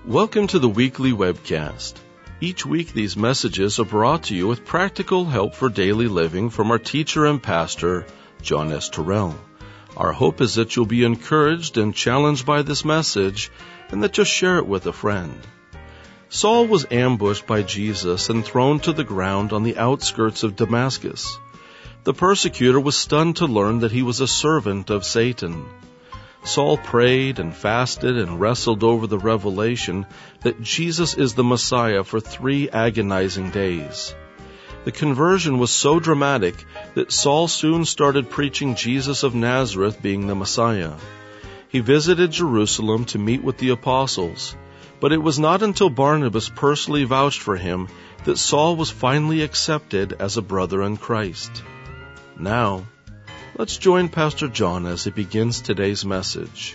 Welcome to the weekly webcast. Each week these messages are brought to you with practical help for daily living from our teacher and pastor, John S. Terrell. Our hope is that you'll be encouraged and challenged by this message and that you'll share it with a friend. Saul was ambushed by Jesus and thrown to the ground on the outskirts of Damascus. The persecutor was stunned to learn that he was a servant of Satan. Saul prayed and fasted and wrestled over the revelation that Jesus is the Messiah for 3 agonizing days. The conversion was so dramatic that Saul soon started preaching Jesus of Nazareth being the Messiah. He visited Jerusalem to meet with the apostles, but it was not until Barnabas personally vouched for him that Saul was finally accepted as a brother in Christ. Now, let's join Pastor John as he begins today's message.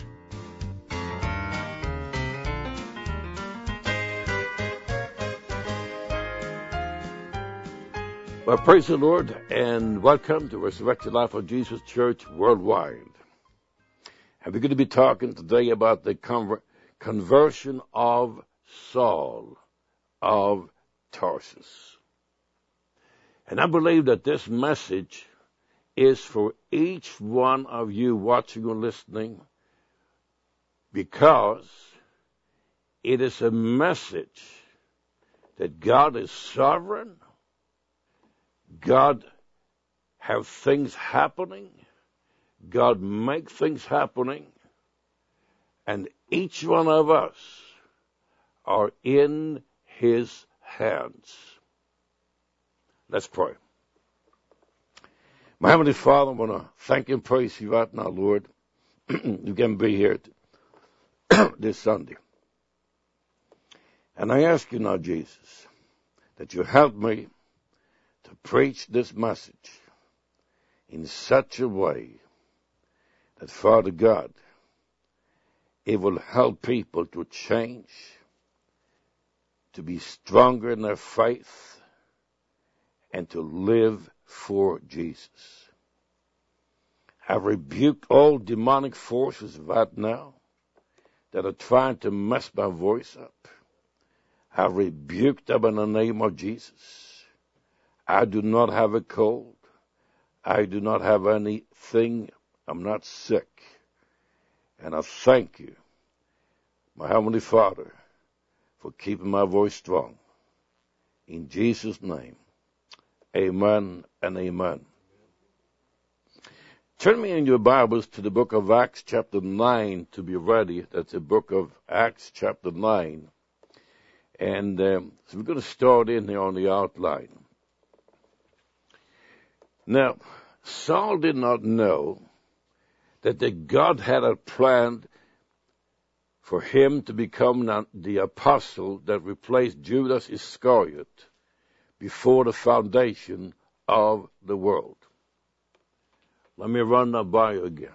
Well, praise the Lord, and welcome to Resurrected Life of Jesus Church Worldwide. And we're going to be talking today about the conversion of Saul of Tarsus. And I believe that this message is for each one of you watching or listening, because it is a message that God is sovereign, God have things happening, God make things happening, and each one of us are in His hands. Let's pray. My Heavenly Father, I want to thank and praise you right now, Lord. You can be here this Sunday. And I ask you now, Jesus, that you help me to preach this message in such a way that, Father God, it will help people to change, to be stronger in their faith, and to live for Jesus. I rebuke all demonic forces right now that are trying to mess my voice up. I rebuke them in the name of Jesus. I do not have a cold. I do not have anything. I'm not sick. And I thank you, my Heavenly Father, for keeping my voice strong. In Jesus' name, amen and amen. Turn me in your Bibles to the book of Acts chapter 9 to be ready. That's the book of Acts chapter 9. And so we're going to start in here on the outline. Now, Saul did not know that God had a plan for him to become the apostle that replaced Judas Iscariot before the foundation of the world. Let me run that by you again.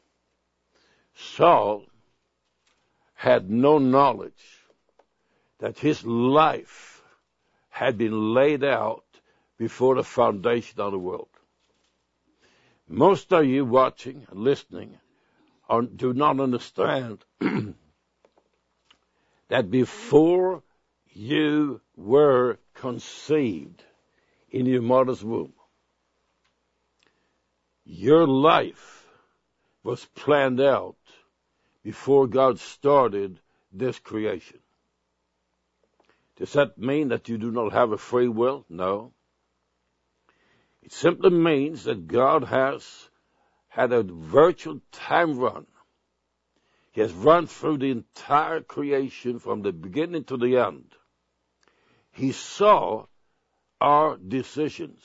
Saul had no knowledge that his life had been laid out before the foundation of the world. Most of you watching and listening do not understand that before you were conceived in your mother's womb, your life was planned out before God started this creation. Does that mean that you do not have a free will? No. It simply means that God has had a virtual time run. He has run through the entire creation from the beginning to the end. He saw our decisions,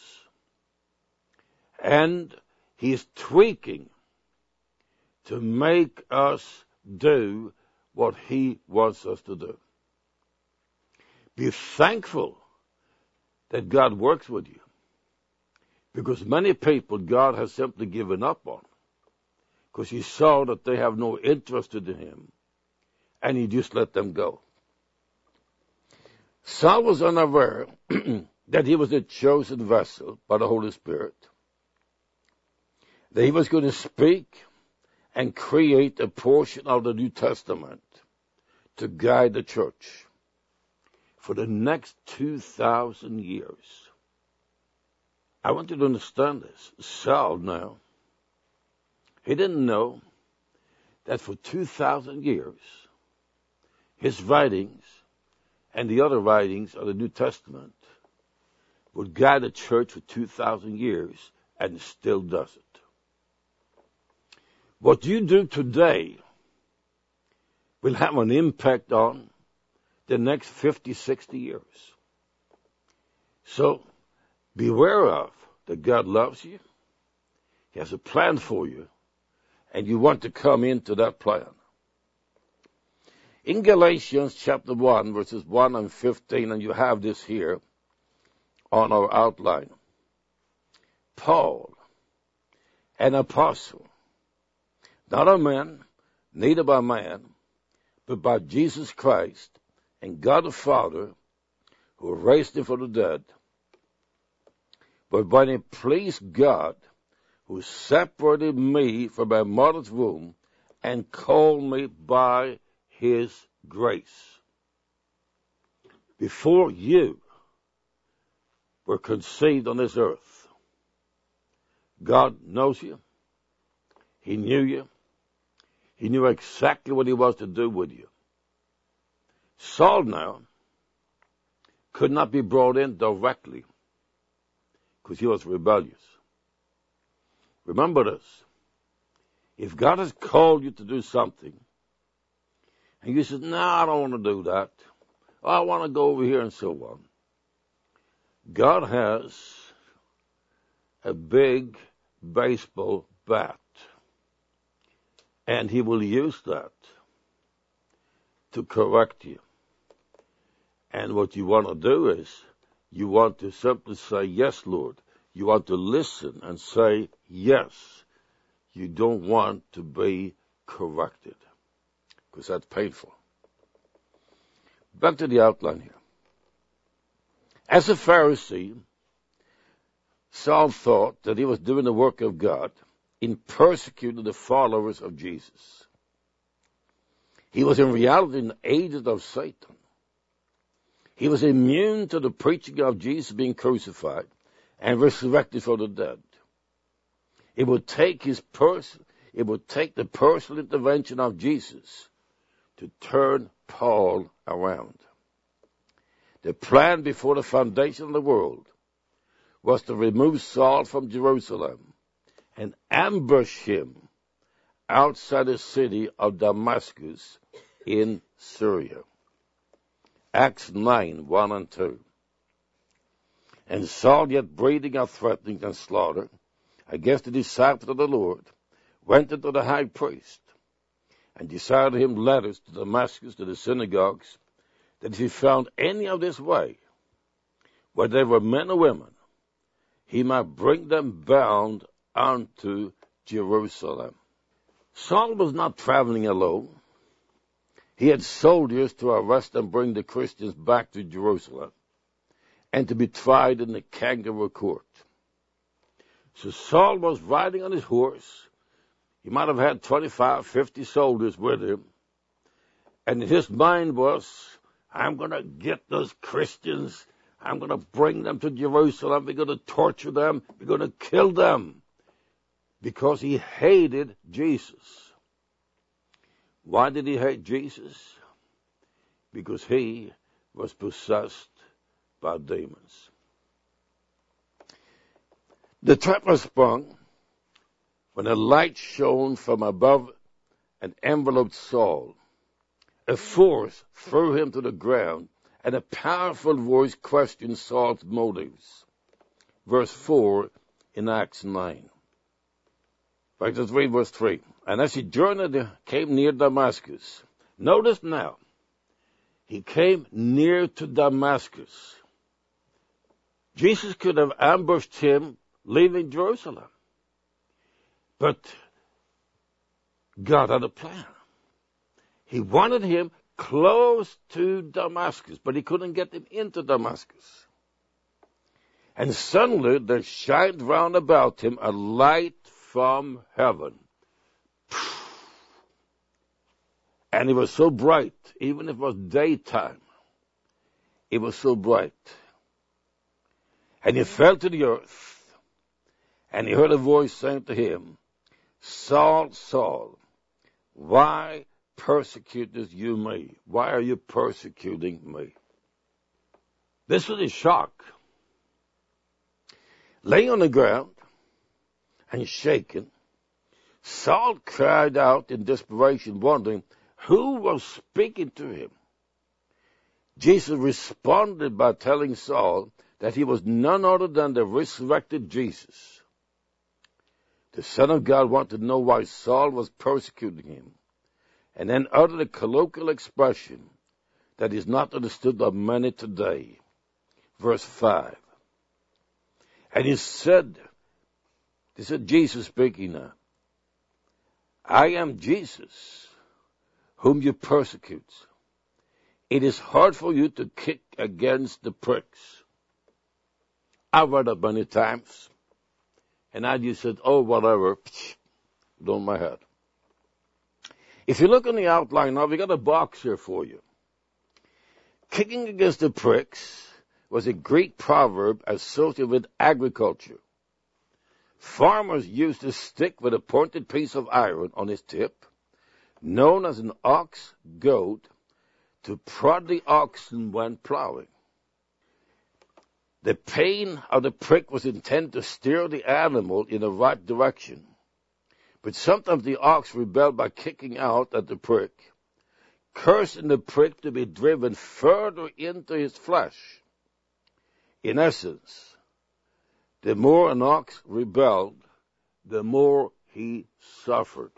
and He is tweaking to make us do what He wants us to do. Be thankful that God works with you, because many people God has simply given up on, because He saw that they have no interest in Him, and He just let them go. Saul was unaware that he was a chosen vessel by the Holy Spirit, that he was going to speak and create a portion of the New Testament to guide the church for the next 2,000 years. I want you to understand this. Saul now, he didn't know that for 2,000 years, his writings and the other writings of the New Testament would guide the church for 2,000 years, and it still does it. What you do today will have an impact on the next 50, 60 years. So, beware of that God loves you. He has a plan for you, and you want to come into that plan. In Galatians chapter 1, verses 1 and 15, and you have this here on our outline. Paul, an apostle, not a man, neither by man, but by Jesus Christ and God the Father, who raised him from the dead, but when it pleased God, who separated me from my mother's womb and called me by his grace. Before you were conceived on this earth, God knows you. He knew you. He knew exactly what he was to do with you. Saul now could not be brought in directly because he was rebellious. Remember this. If God has called you to do something, and you say, no, I don't want to do that. I want to go over here and so on. God has a big baseball bat, and he will use that to correct you. And what you want to do is, you want to simply say, yes, Lord. You want to listen and say, yes. You don't want to be corrected, because that's painful. Back to the outline here. As a Pharisee, Saul thought that he was doing the work of God in persecuting the followers of Jesus. He was in reality an agent of Satan. He was immune to the preaching of Jesus being crucified and resurrected from the dead. It would take the personal intervention of Jesus to turn Paul around. The plan before the foundation of the world was to remove Saul from Jerusalem and ambush him outside the city of Damascus in Syria. Acts 9, 1 and 2. And Saul, yet breathing out threatenings and slaughter against the disciples of the Lord, went into the high priest and desired him letters to Damascus, to the synagogues, that if he found any of this way, where there were men or women, he might bring them bound unto Jerusalem. Saul was not traveling alone. He had soldiers to arrest and bring the Christians back to Jerusalem and to be tried in the kangaroo court. So Saul was riding on his horse. He might have had 25, 50 soldiers with him. And his mind was, I'm going to get those Christians. I'm going to bring them to Jerusalem. We're going to torture them. We're going to kill them. Because he hated Jesus. Why did he hate Jesus? Because he was possessed by demons. The trap was sprung when a light shone from above and enveloped Saul. A force threw him to the ground, and a powerful voice questioned Saul's motives. Verse 4 in Acts 9. Let's read verse 3. And as he journeyed, came near Damascus. Notice now, he came near to Damascus. Jesus could have ambushed him leaving Jerusalem. But God had a plan. He wanted him close to Damascus, but he couldn't get him into Damascus. And suddenly there shined round about him a light from heaven. And it was so bright, even if it was daytime, it was so bright. And he fell to the earth, and he heard a voice saying to him, Saul, Saul, why persecutest you me? Why are you persecuting me? This was a shock. Laying on the ground and shaken, Saul cried out in desperation, wondering who was speaking to him. Jesus responded by telling Saul that he was none other than the resurrected Jesus. The Son of God wanted to know why Saul was persecuting him, and then uttered a colloquial expression that is not understood by many today. Verse 5. And he said, this is Jesus speaking now, I am Jesus, whom you persecute. It is hard for you to kick against the pricks. I've read that many times, and I just said, oh, whatever, don't my head. If you look on the outline now, we got a box here for you. Kicking against the pricks was a Greek proverb associated with agriculture. Farmers used a stick with a pointed piece of iron on its tip, known as an ox goad, to prod the oxen when plowing. The pain of the prick was intended to steer the animal in the right direction. But sometimes the ox rebelled by kicking out at the prick, cursing the prick to be driven further into his flesh. In essence, the more an ox rebelled, the more he suffered.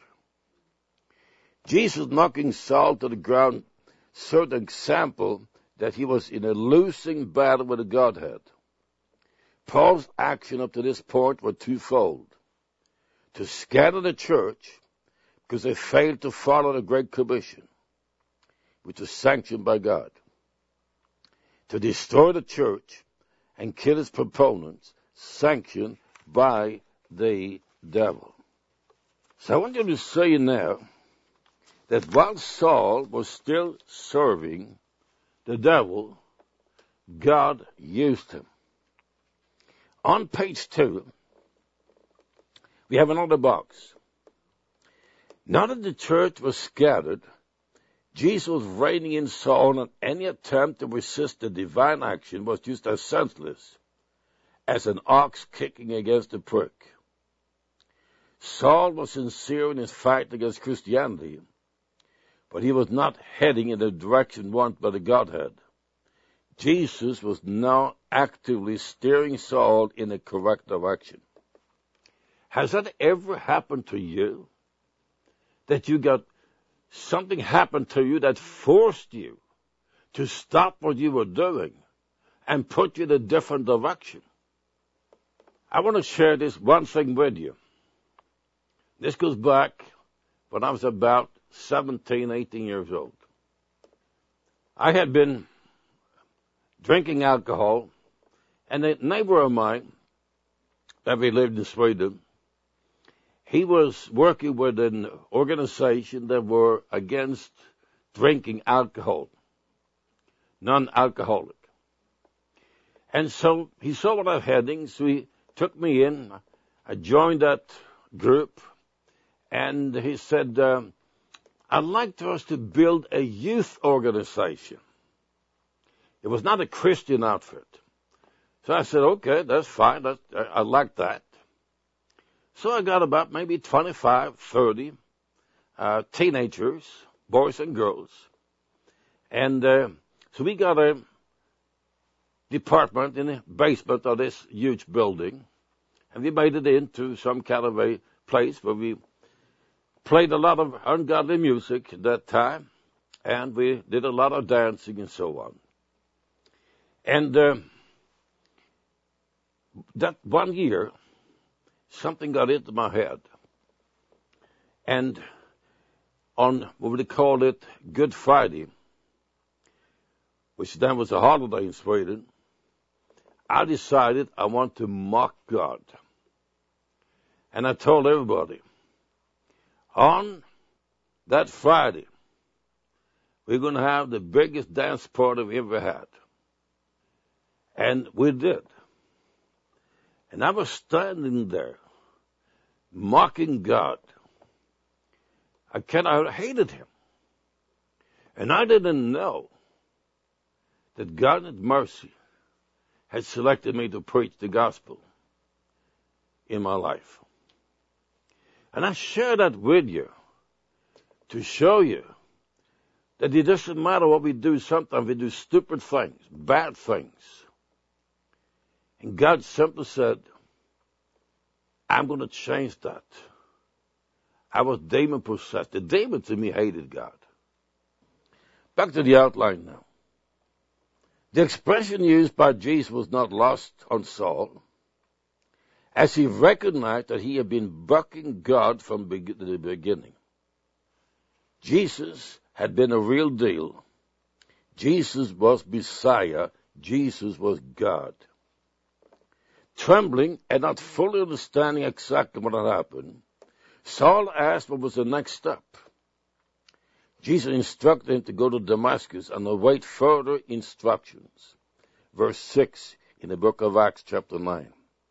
Jesus knocking Saul to the ground served an example that he was in a losing battle with the Godhead. Paul's action up to this point were twofold. To scatter the church because they failed to follow the Great Commission, which was sanctioned by God. To destroy the church and kill its proponents, sanctioned by the devil. So I want you to say now that while Saul was still serving the devil, God used him. On page 2, we have another box. Now that the church was scattered, Jesus was reining in Saul, and any attempt to resist the divine action was just as senseless as an ox kicking against a prick. Saul was sincere in his fight against Christianity, but he was not heading in the direction wanted by the Godhead. Jesus was now actively steering Saul in the correct direction. Has that ever happened to you? That you got something happened to you that forced you to stop what you were doing and put you in a different direction? I want to share this one thing with you. This goes back when I was about 17, 18 years old. I had been drinking alcohol, and a neighbor of mine that we lived in Sweden, he was working with an organization that were against drinking alcohol, non-alcoholic. And so he saw what I was heading, so he took me in. I joined that group, and he said, I'd like us to build a youth organization. It was not a Christian outfit. So I said, okay, that's fine. I like that. So I got about maybe 25, 30 teenagers, boys and girls. And so we got a department in the basement of this huge building. And we made it into some kind of a place where we played a lot of ungodly music at that time. And we did a lot of dancing and so on. And that one year, something got into my head. And on what we called it Good Friday, which then was a holiday in Sweden, I decided I want to mock God. And I told everybody, on that Friday, we're going to have the biggest dance party we ever had. And we did. And I was standing there, mocking God. I hated him. And I didn't know that God in mercy had selected me to preach the gospel in my life. And I share that with you to show you that it doesn't matter what we do. Sometimes we do stupid things, bad things. And God simply said, I'm going to change that. I was demon-possessed. The demon to me hated God. Back to the outline now. The expression used by Jesus was not lost on Saul, as he recognized that he had been bucking God from the beginning. Jesus had been a real deal. Jesus was Messiah. Jesus was God. Trembling and not fully understanding exactly what had happened, Saul asked what was the next step. Jesus instructed him to go to Damascus and await further instructions. Verse 6 in the book of Acts chapter 9.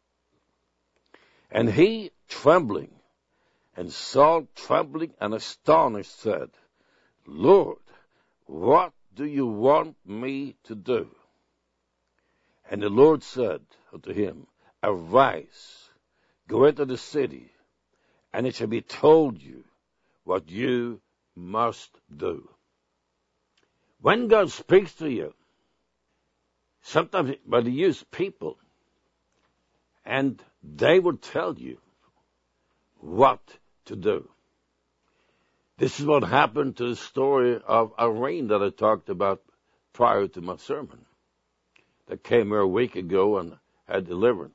And he, trembling, and Saul, trembling and astonished, said, Lord, what do you want me to do? And the Lord said unto him, Arise, go into the city, and it shall be told you what you must do. When God speaks to you, sometimes but he uses people, and they will tell you what to do. This is what happened to the story of Irene that I talked about prior to my sermon, that came here a week ago and had deliverance.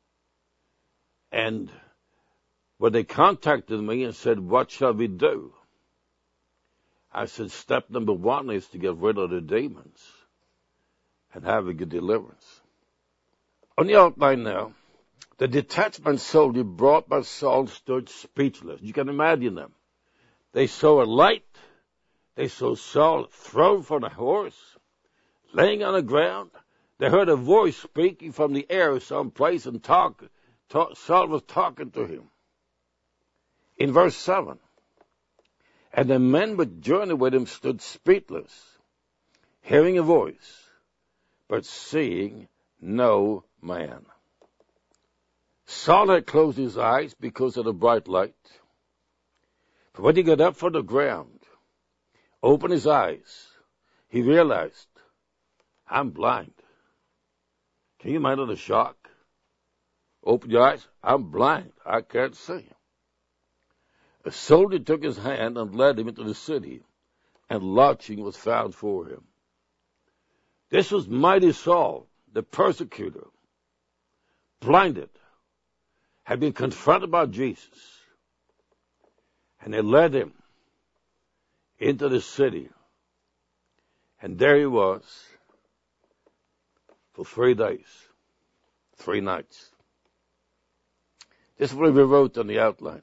And when they contacted me and said, what shall we do? I said, step number one is to get rid of the demons and have a good deliverance. On the outline now, the detachment soldier brought by Saul stood speechless. You can imagine them. They saw a light. They saw Saul thrown from a horse, laying on the ground. They heard a voice speaking from the air someplace, and Saul was talking to him. In verse 7, and the men which journeyed with him stood speechless, hearing a voice, but seeing no man. Saul had closed his eyes because of the bright light. But when he got up from the ground, opened his eyes, he realized, I'm blind. Can you imagine the shock? Open your eyes, I'm blind. I can't see. A soldier took his hand and led him into the city, and lodging was found for him. This was mighty Saul, the persecutor, blinded, had been confronted by Jesus, and they led him into the city, and there he was for 3 days, 3 nights. This is what we wrote on the outline.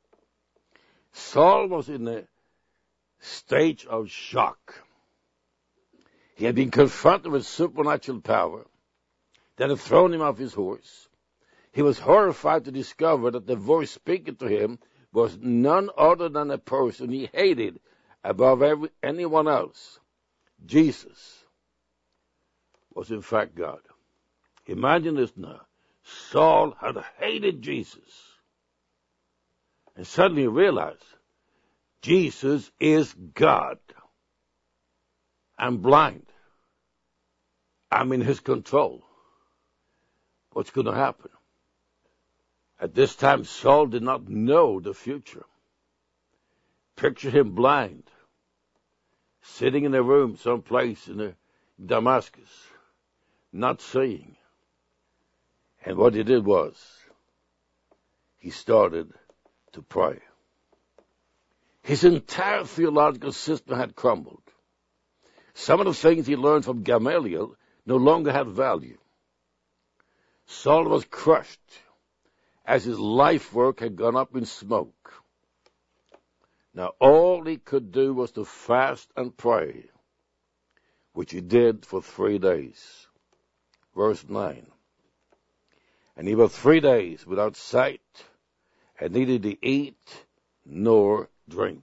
Saul was in a stage of shock. He had been confronted with supernatural power that had thrown him off his horse. He was horrified to discover that the voice speaking to him was none other than a person he hated above anyone else. Jesus was in fact God. Imagine this now. Saul had hated Jesus. And suddenly he realized, Jesus is God. I'm blind. I'm in his control. What's going to happen? At this time, Saul did not know the future. Picture him blind, sitting in a room someplace in Damascus, not seeing. And what he did was, he started to pray. His entire theological system had crumbled. Some of the things he learned from Gamaliel no longer had value. Saul was crushed as his life work had gone up in smoke. Now all he could do was to fast and pray, which he did for 3 days. Verse 9. And he was 3 days without sight, and neither did he eat nor drink.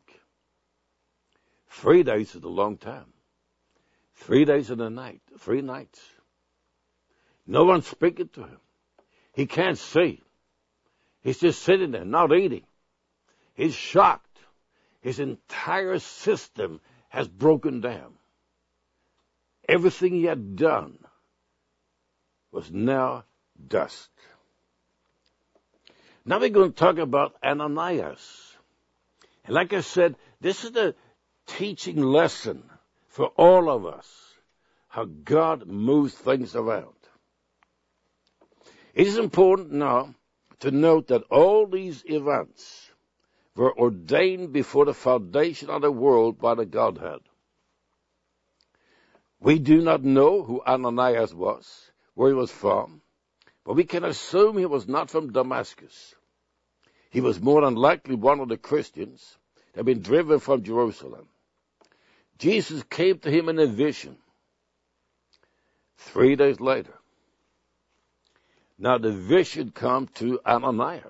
3 days is a long time. 3 days and a night, 3 nights. No one speaking to him. He can't see. He's just sitting there, not eating. He's shocked. His entire system has broken down. Everything he had done was now dust. Now we're going to talk about Ananias. And like I said, this is a teaching lesson for all of us, how God moves things around. It is important now to note that all these events were ordained before the foundation of the world by the Godhead. We do not know who Ananias was, where he was from, but we can assume he was not from Damascus. He was more than likely one of the Christians that had been driven from Jerusalem. Jesus came to him in a vision 3 days later. Now the vision come to Ananias.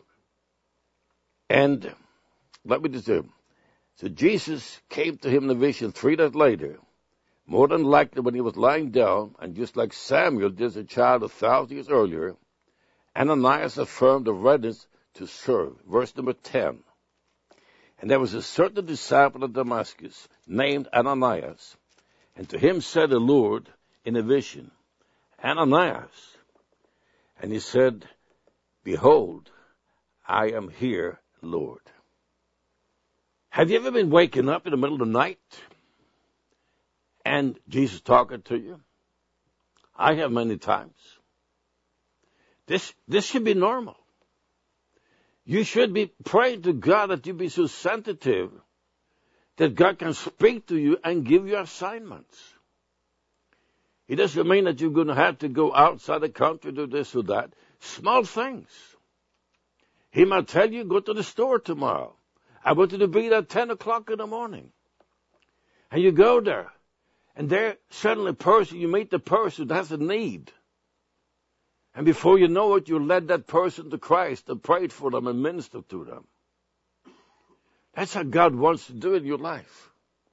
And let me just say, so Jesus came to him in a vision 3 days later, more than likely when he was lying down, and just like Samuel did as a child 1,000 years earlier, Ananias affirmed the readiness to serve. Verse number 10. And there was a certain disciple of Damascus named Ananias, and to him said the Lord in a vision, Ananias. And he said, Behold, I am here, Lord. Have you ever been waking up in the middle of the night and Jesus talking to you? I have many times. This should be normal. You should be praying to God that you be so sensitive that God can speak to you and give you assignments. It doesn't mean that you're going to have to go outside the country, do this or that. Small things. He might tell you, go to the store tomorrow. I want you to be there at 10 o'clock in the morning. And you go there. And there, suddenly you meet the person that has a need. And before you know it, you led that person to Christ and prayed for them and ministered to them. That's how God wants to do in your life.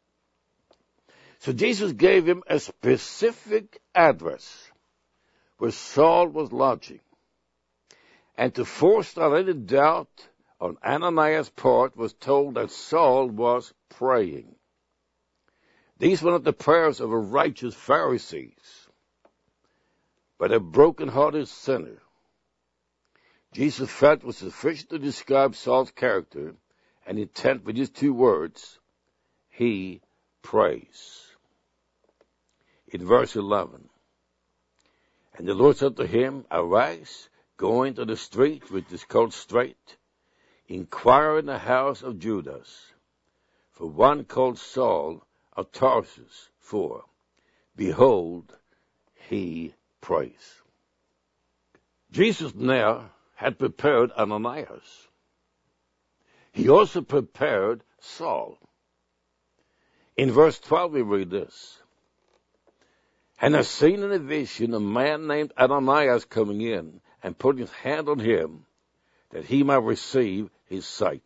So Jesus gave him a specific address where Saul was lodging. And to forestall any doubt on Ananias' part, was told that Saul was praying. These were not the prayers of a righteous Pharisee, but a broken-hearted sinner. Jesus felt it was sufficient to describe Saul's character and intent with just 2 words: he prays. In verse 11, and the Lord said to him, Arise, go into the street which is called Straight, inquire in the house of Judas, for one called Saul of Tarsus, for, behold, he prays. Jesus now had prepared Ananias. He also prepared Saul. In verse 12 we read this, And I seen in a vision a man named Ananias coming in and putting his hand on him that he might receive his sight.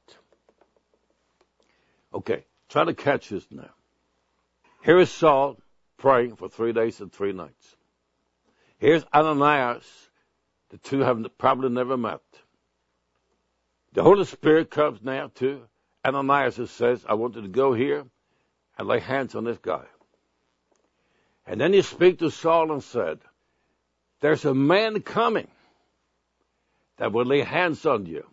Okay, try to catch this now. Here is Saul praying for 3 days and 3 nights. Here's Ananias. The two have probably never met. The Holy Spirit comes now to Ananias and says, I want you to go here and lay hands on this guy. And then he speaks to Saul and said, there's a man coming that will lay hands on you,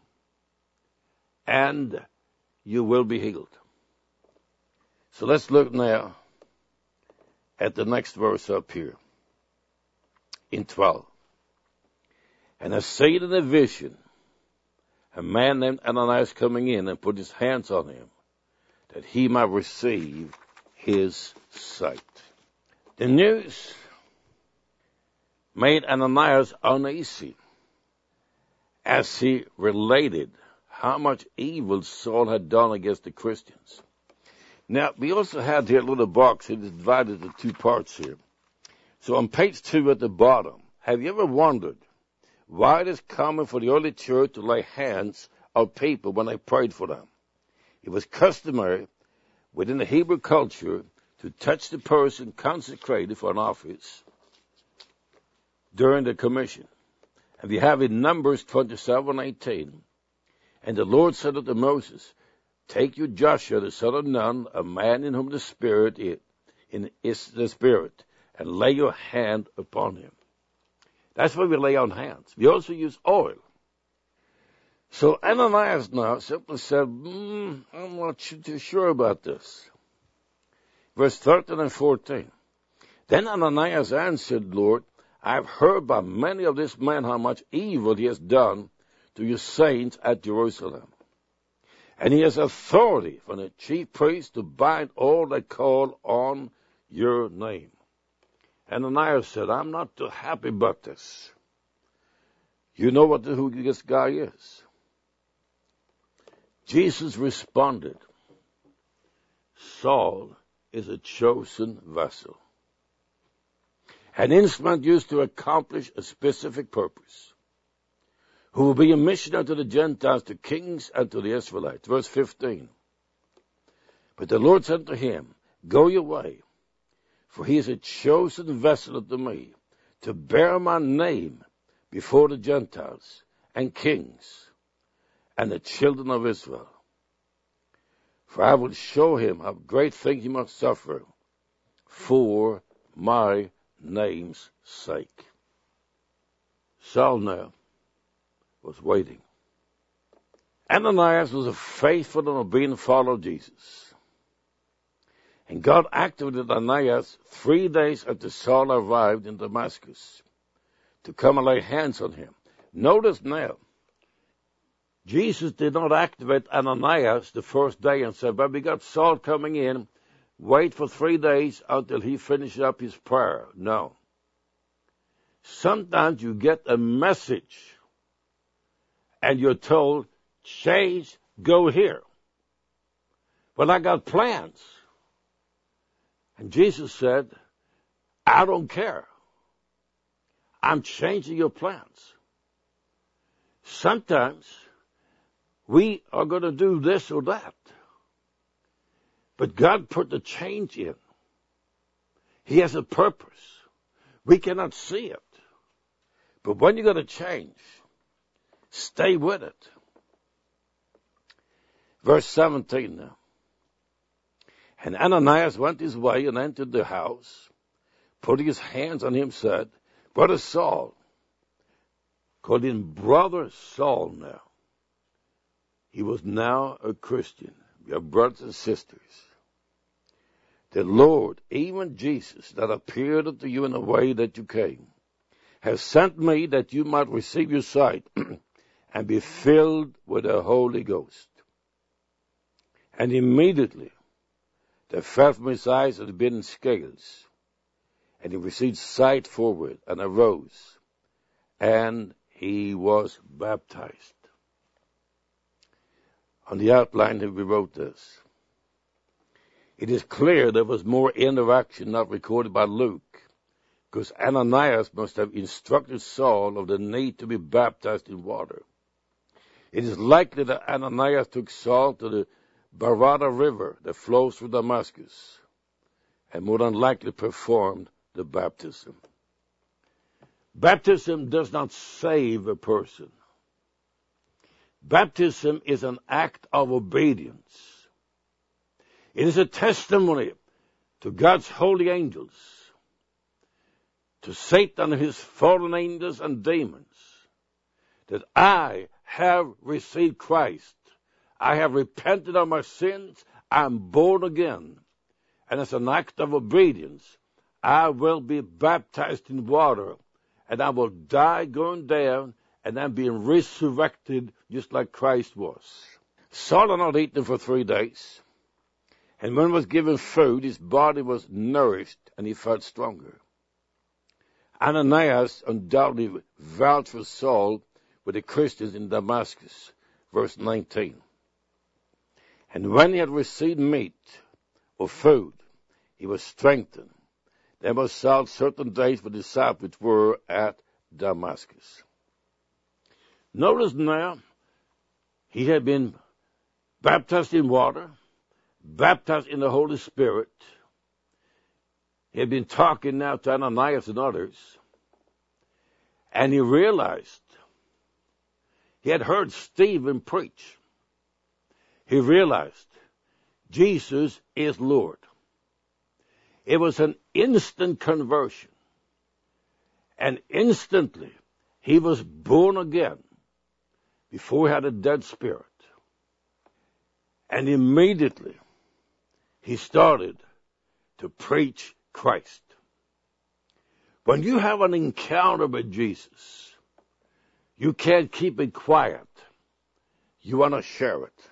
and you will be healed. So let's look now at the next verse up here, in 12. And I seen in a vision a man named Ananias coming in and put his hands on him, that he might receive his sight. The news made Ananias uneasy as he related how much evil Saul had done against the Christians. Now, we also had here a little box. It is divided into two parts here. So on page 2 at the bottom, have you ever wondered why it is common for the early church to lay hands on people when they prayed for them? It was customary within the Hebrew culture to touch the person consecrated for an office during the commission. And we have in Numbers 27:18, and the Lord said unto Moses, take you Joshua the son of Nun, a man in whom the Spirit is the Spirit, and lay your hand upon him. That's why we lay on hands. We also use oil. So Ananias now simply said, I'm not too sure about this. Verse 13 and 14. Then Ananias answered, Lord, I have heard by many of this man how much evil he has done to your saints at Jerusalem. And he has authority from the chief priest to bind all that call on your name. Ananias said, I'm not too happy about this. You know who this guy is. Jesus responded, Saul is a chosen vessel, an instrument used to accomplish a specific purpose, who will be a missionary to the Gentiles, to kings, and to the Israelites. Verse 15. But the Lord said to him, go your way, for he is a chosen vessel unto me, to bear my name before the Gentiles, and kings, and the children of Israel. For I will show him how great things he must suffer for my name's sake. Saul now was waiting. Ananias was a faithful and obedient follower of Jesus. And God activated Ananias 3 days after Saul arrived in Damascus to come and lay hands on him. Notice now, Jesus did not activate Ananias the first day and said, well, we got Saul coming in, wait for 3 days until he finishes up his prayer. No. Sometimes you get a message and you're told, change, go here. Well, I got plans. And Jesus said, I don't care. I'm changing your plans. Sometimes we are going to do this or that. But God put the change in. He has a purpose. We cannot see it. But when you're going to change, stay with it. Verse 17 now. And Ananias went his way and entered the house, putting his hands on him, said, Brother Saul, called him Brother Saul now. He was now a Christian. We are brothers and sisters. The Lord, even Jesus, that appeared unto you in the way that you came, has sent me that you might receive your sight and be filled with the Holy Ghost. And immediately there fell from his eyes as bitten scales, and he received sight forward and arose, and he was baptized. On the outline we wrote this. It is clear there was more interaction not recorded by Luke, because Ananias must have instructed Saul of the need to be baptized in water. It is likely that Ananias took Saul to the Barada River that flows through Damascus, and more than likely performed the baptism. Baptism does not save a person. Baptism is an act of obedience. It is a testimony to God's holy angels, to Satan and his fallen angels and demons, that I have received Christ. I have repented of my sins. I'm born again. And as an act of obedience, I will be baptized in water, and I will die going down, and I'm being resurrected just like Christ was. Saul had not eaten for 3 days, and when he was given food, his body was nourished, and he felt stronger. Ananias undoubtedly vouched for Saul with the Christians in Damascus. verse 19. And when he had received meat or food, he was strengthened. There was Saul certain days for the disciples were at Damascus. Notice now, he had been baptized in water, baptized in the Holy Spirit. He had been talking now to Ananias and others, and he realized he had heard Stephen preach. He realized Jesus is Lord. It was an instant conversion, and instantly he was born again before he had a dead spirit. And immediately he started to preach Christ. When you have an encounter with Jesus, you can't keep it quiet. You want to share it.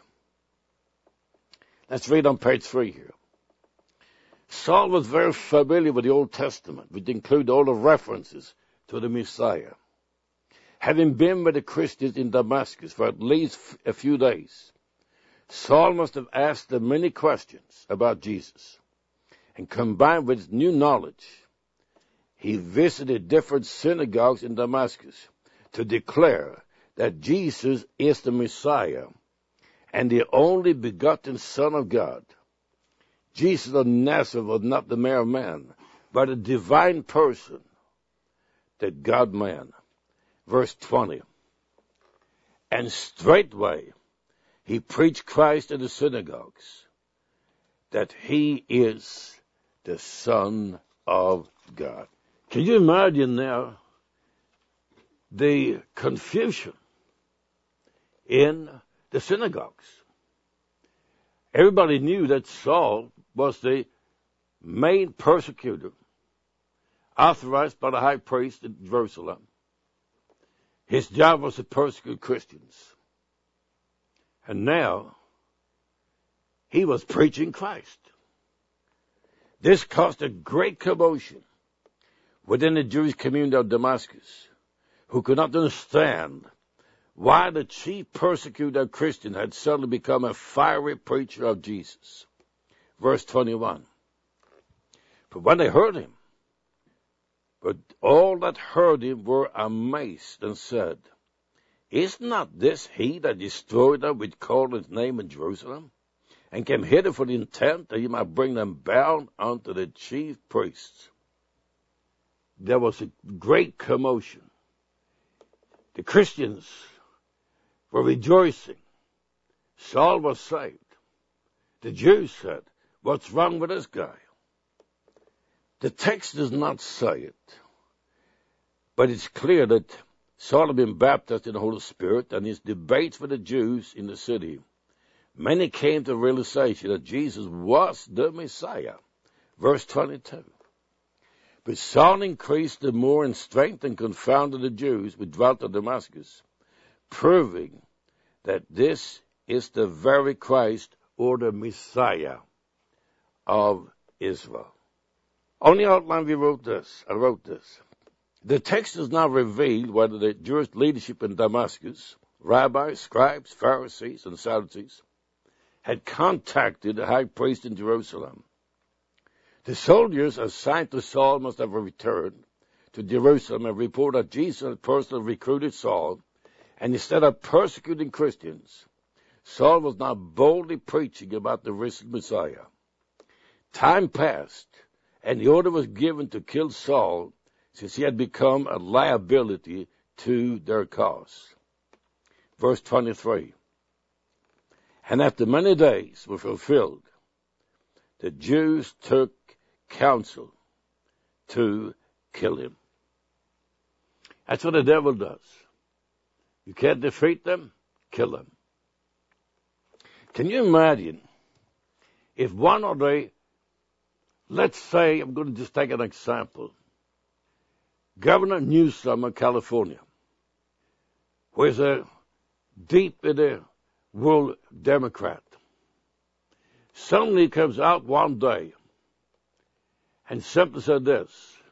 Let's read on page 3 here. Saul was very familiar with the Old Testament, which included all the references to the Messiah. Having been with the Christians in Damascus for at least a few days, Saul must have asked them many questions about Jesus. And combined with his new knowledge, he visited different synagogues in Damascus to declare that Jesus is the Messiah and the only begotten Son of God. Jesus of Nazareth was not the mere man, but a divine person, the God-man. Verse 20. And straightway he preached Christ in the synagogues, that he is the Son of God. Can you imagine now the confusion in the synagogues? Everybody knew that Saul was the main persecutor, authorized by the high priest in Jerusalem. His job was to persecute Christians. And now he was preaching Christ. This caused a great commotion within the Jewish community of Damascus, who could not understand why the chief persecutor of Christians had suddenly become a fiery preacher of Jesus. Verse 21. But when they heard him, but all that heard him were amazed and said, Is not this he that destroyed them which called his name in Jerusalem, and came hither for the intent that he might bring them bound unto the chief priests? There was a great commotion. The Christians were rejoicing. Saul was saved. The Jews said, What's wrong with this guy? The text does not say it, but it's clear that Saul had been baptized in the Holy Spirit, and his debates with the Jews in the city, many came to the realization that Jesus was the Messiah. Verse 22. But Saul increased the more in strength and confounded the Jews which dwelt at Damascus, proving that this is the very Christ or the Messiah of Israel. On the outline I wrote this. The text does not reveal whether the Jewish leadership in Damascus, rabbis, scribes, Pharisees, and Sadducees, had contacted the high priest in Jerusalem. The soldiers assigned to Saul must have returned to Jerusalem and reported that Jesus had personally recruited Saul, and instead of persecuting Christians, Saul was now boldly preaching about the risen Messiah. Time passed, and the order was given to kill Saul, since he had become a liability to their cause. Verse 23. And after many days were fulfilled, the Jews took counsel to kill him. That's what the devil does. You can't defeat them, kill them. Can you imagine if one of the, let's say, I'm going to just take an example, Governor Newsom of California, who is a deep in the world Democrat, suddenly comes out one day and simply said this: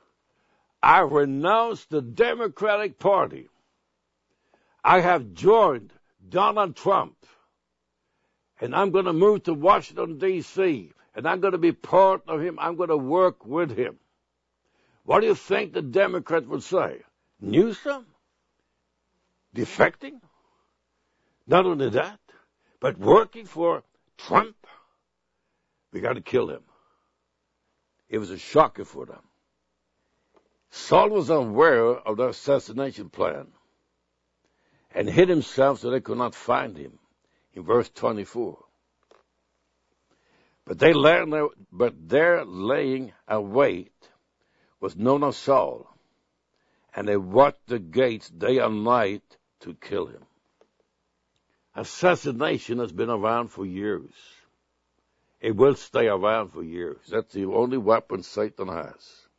I renounce the Democratic Party. I have joined Donald Trump, and I'm going to move to Washington, D.C., and I'm going to be part of him. I'm going to work with him. What do you think the Democrats would say? Newsom? Defecting? Not only that, but working for Trump? We got to kill him. It was a shocker for them. Saul was unaware of their assassination plan and hid himself so they could not find him, in verse 24. But their laying await was known of Saul, and they watched the gates day and night to kill him. Assassination has been around for years. It will stay around for years. That's the only weapon Satan has.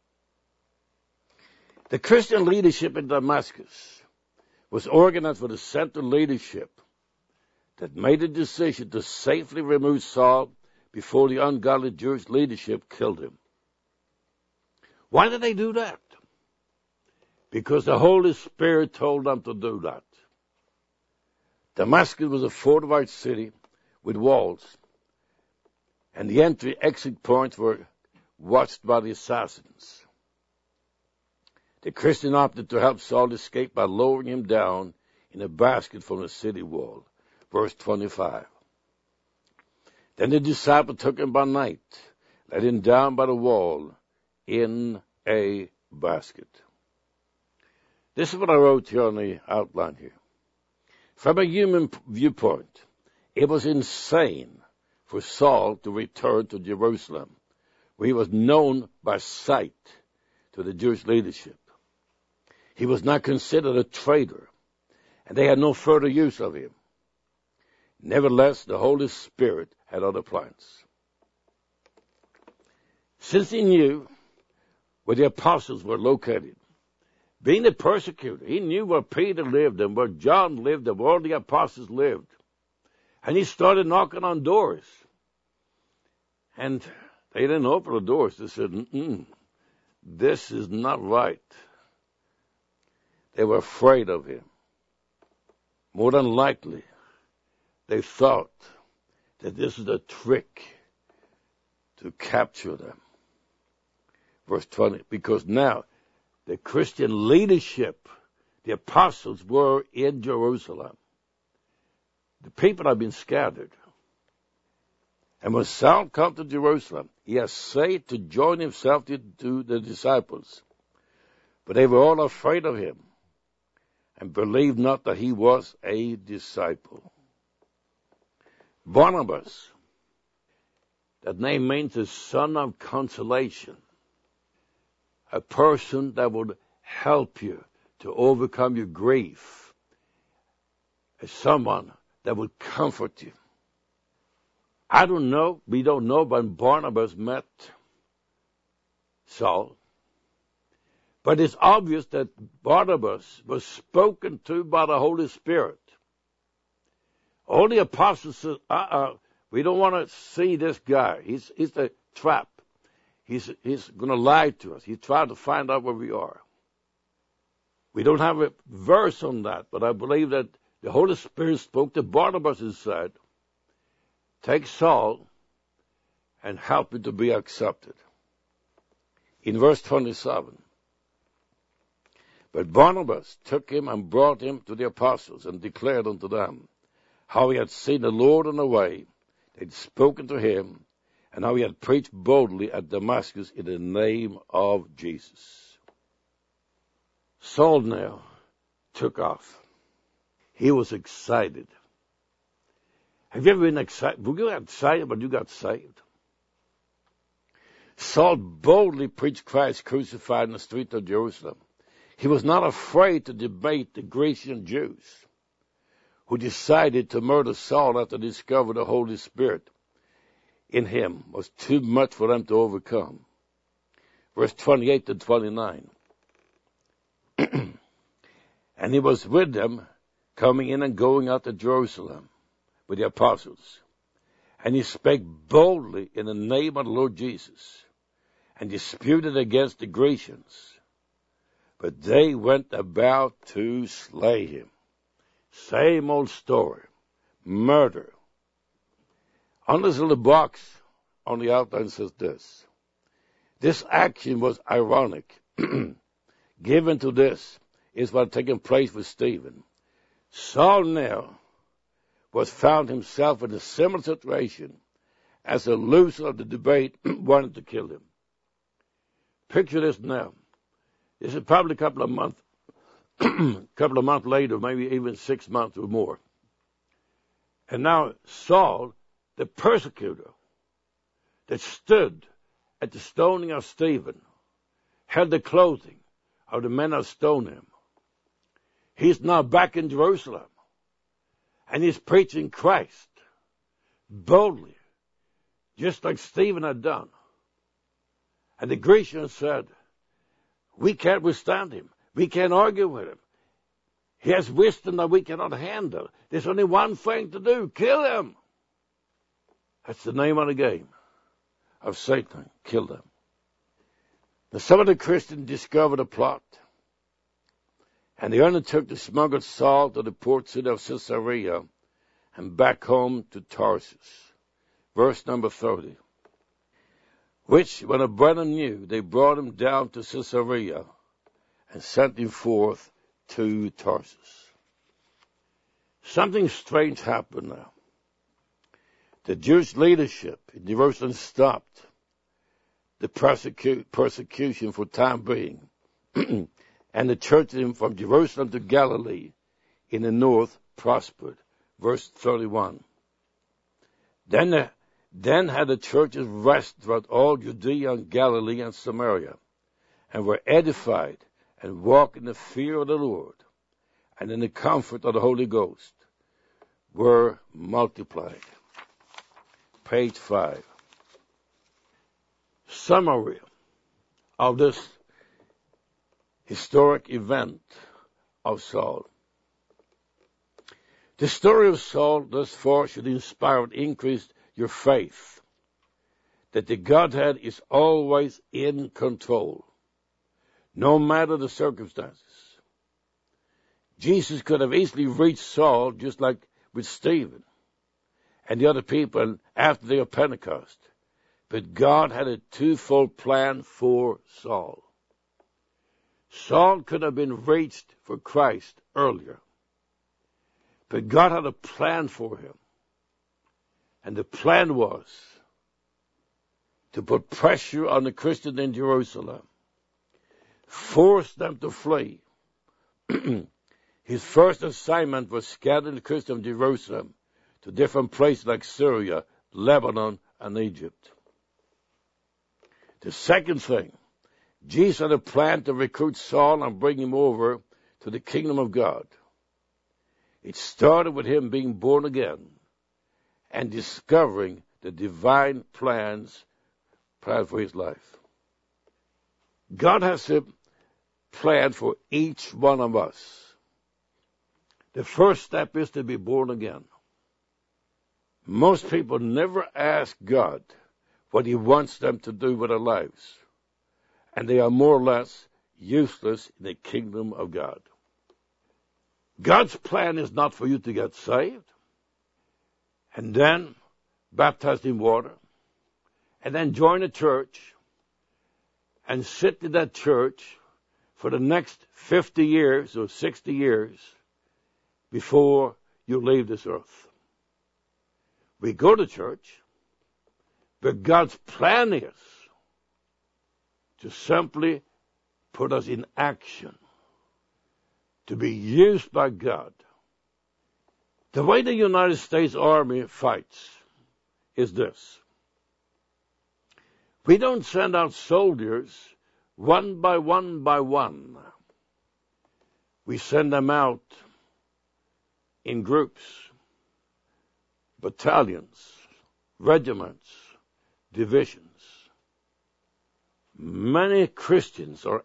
The Christian leadership in Damascus was organized for the central leadership that made a decision to safely remove Saul before the ungodly Jewish leadership killed him. Why did they do that? Because the Holy Spirit told them to do that. Damascus was a fortified city with walls, and the entry-exit points were watched by the assassins. The Christian opted to help Saul escape by lowering him down in a basket from the city wall. Verse 25. Then the disciple took him by night, let him down by the wall in a basket. This is what I wrote here on the outline here. From a human viewpoint, it was insane for Saul to return to Jerusalem, where he was known by sight to the Jewish leadership. He was not considered a traitor, and they had no further use of him. Nevertheless, the Holy Spirit had other plans. Since he knew where the apostles were located, being a persecutor, he knew where Peter lived and where John lived and where all the apostles lived. And he started knocking on doors. And they didn't open the doors. They said, this is not right. They were afraid of him. More than likely, they thought that this is a trick to capture them. Verse 20, because now the Christian leadership, the apostles, were in Jerusalem. The people have been scattered. And when Saul came to Jerusalem, he essayed to join himself to the disciples. But they were all afraid of him and believed not that he was a disciple. Barnabas, that name means the son of consolation, a person that would help you to overcome your grief, as someone that would comfort you. I don't know, we don't know when Barnabas met Saul, but it's obvious that Barnabas was spoken to by the Holy Spirit. All the apostles said, we don't want to see this guy. He's a trap. He's going to lie to us. He's trying to find out where we are. We don't have a verse on that, but I believe that the Holy Spirit spoke to Barnabas and said, take Saul and help him to be accepted. In verse 27, but Barnabas took him and brought him to the apostles and declared unto them how he had seen the Lord on the way, they had spoken to him, and how he had preached boldly at Damascus in the name of Jesus. Saul now took off. He was excited. Have you ever been excited? Were you excited when you got saved? Saul boldly preached Christ crucified in the streets of Jerusalem. He was not afraid to debate the Grecian Jews who decided to murder Saul after they discovered the Holy Spirit in him was too much for them to overcome. Verse 28 to 29. And he was with them, coming in and going out to Jerusalem with the apostles. And he spake boldly in the name of the Lord Jesus, and disputed against the Grecians. But they went about to slay him. Same old story. Murder. On this little box on the outline says this. This action was ironic. Given to this is what had taken place with Stephen. Saul now was found himself in a similar situation as the loser of the debate wanted to kill him. Picture this now. This is probably a couple of months later, maybe even 6 months or more. And now Saul, the persecutor that stood at the stoning of Stephen, held the clothing of the men that stoned him. He's now back in Jerusalem, and he's preaching Christ boldly, just like Stephen had done. And the Grecians said, we can't withstand him. We can't argue with him. He has wisdom that we cannot handle. There's only one thing to do. Kill him. That's the name of the game of Satan. Kill them. Now, some of the Christians discovered a plot, and they undertook to smuggle Saul to the port city of Caesarea and back home to Tarsus. Verse number 30. Which, when the brethren knew, they brought him down to Caesarea and sent him forth to Tarsus. Something strange happened now. The Jewish leadership in Jerusalem stopped the persecution for time being, and the church from Jerusalem to Galilee in the north prospered. Verse 31. Then had the churches rest throughout all Judea and Galilee and Samaria, and were edified and walked in the fear of the Lord, and in the comfort of the Holy Ghost were multiplied. Page 5. Summary of this historic event of Saul. The story of Saul thus far should inspire and increase your faith that the Godhead is always in control, no matter the circumstances. Jesus could have easily reached Saul just like with Stephen and the other people after their Pentecost. But God had a twofold plan for Saul. Saul could have been reached for Christ earlier, but God had a plan for him. And the plan was to put pressure on the Christians in Jerusalem, force them to flee. His first assignment was scattering the Christians of Jerusalem to different places like Syria, Lebanon, and Egypt. The second thing, Jesus had a plan to recruit Saul and bring him over to the kingdom of God. It started with him being born again and discovering the divine plan for his life. God has a plan for each one of us. The first step is to be born again. Most people never ask God what he wants them to do with their lives, and they are more or less useless in the kingdom of God. God's plan is not for you to get saved and then baptized in water and then join a church and sit in that church for the next 50 years or 60 years before you leave this earth. We go to church, but God's plan is to simply put us in action, to be used by God. The way the United States Army fights is this. We don't send out soldiers one by one by one. We send them out in groups, battalions, regiments, divisions. Many Christians are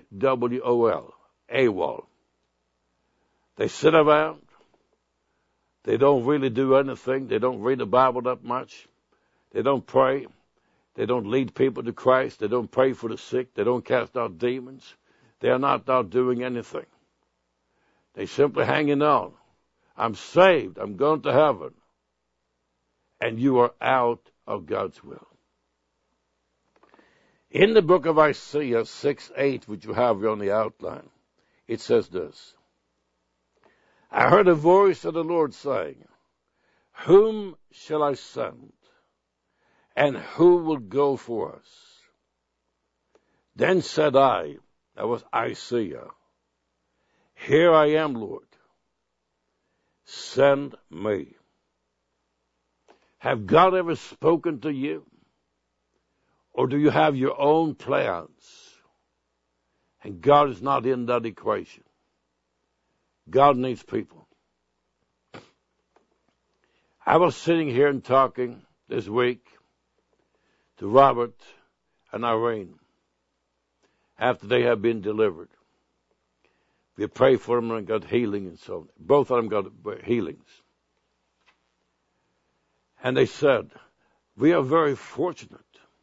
AWOL. They sit around. They don't really do anything. They don't read the Bible that much. They don't pray. They don't lead people to Christ. They don't pray for the sick. They don't cast out demons. They are not out doing anything. They're simply hanging on I'm saved. I'm going to heaven. And you are out of God's will. In the book of Isaiah 6:8, which you have on the outline, it says this. I heard a voice of the Lord saying, whom shall I send? And who will go for us? Then said I, that was Isaiah, here I am, Lord. Send me. Have God ever spoken to you? Or do you have your own plans? And God is not in that equation. God needs people. I was sitting here and talking this week to Robert and Irene after they had been delivered. We prayed for them and got healing and so on. Both of them got healings. And they said, we are very fortunate.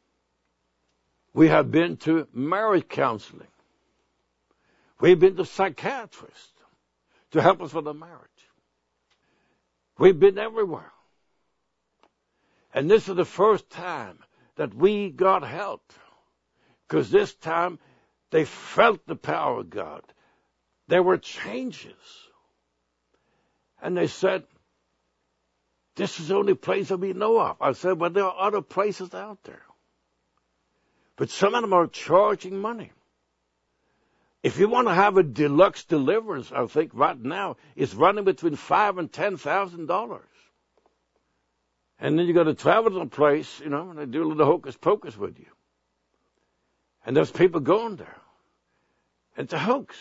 We have been to marriage counseling. We've been to psychiatrists to help us with the marriage. We've been everywhere. And this is the first time that we got help. Because this time they felt the power of God. There were changes. And they said, this is the only place that we know of. I said, well, there are other places out there. But some of them are charging money. If you want to have a deluxe deliverance, I think right now, it's running between $5,000 and $10,000. And then you got to travel to a place, and they do a little hocus pocus with you. And there's people going there. And it's a hoax.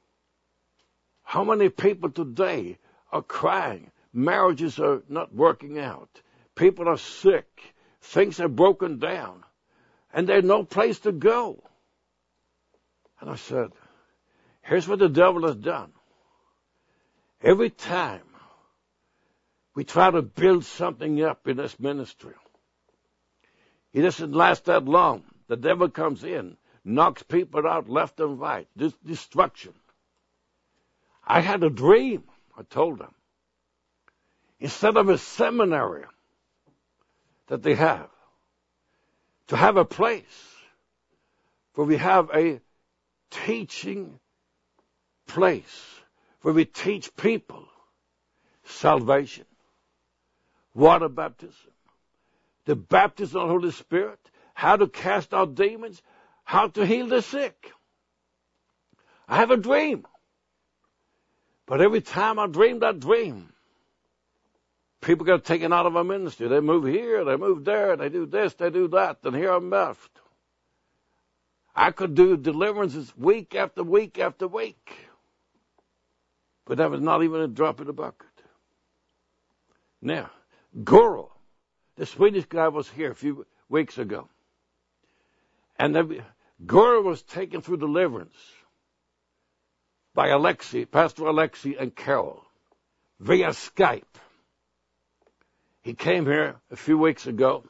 How many people today are crying? Marriages are not working out. People are sick. Things are broken down. And there's no place to go. And I said, here's what the devil has done. Every time we try to build something up in this ministry, it doesn't last that long. The devil comes in, knocks people out left and right. Destruction. I had a dream, I told them. Instead of a seminary that they have, to have a place where we have a teaching place, where we teach people salvation, water baptism, the baptism of the Holy Spirit, how to cast out demons, how to heal the sick. I have a dream. But every time I dream that dream, people get taken out of our ministry. They move here, they move there, they do this, they do that, and here I'm left. I could do deliverances week after week after week. But that was not even a drop in the bucket. Now, Goro, the Swedish guy, was here a few weeks ago. And Goro was taken through deliverance by Pastor Alexi and Carol, via Skype. He came here a few weeks ago,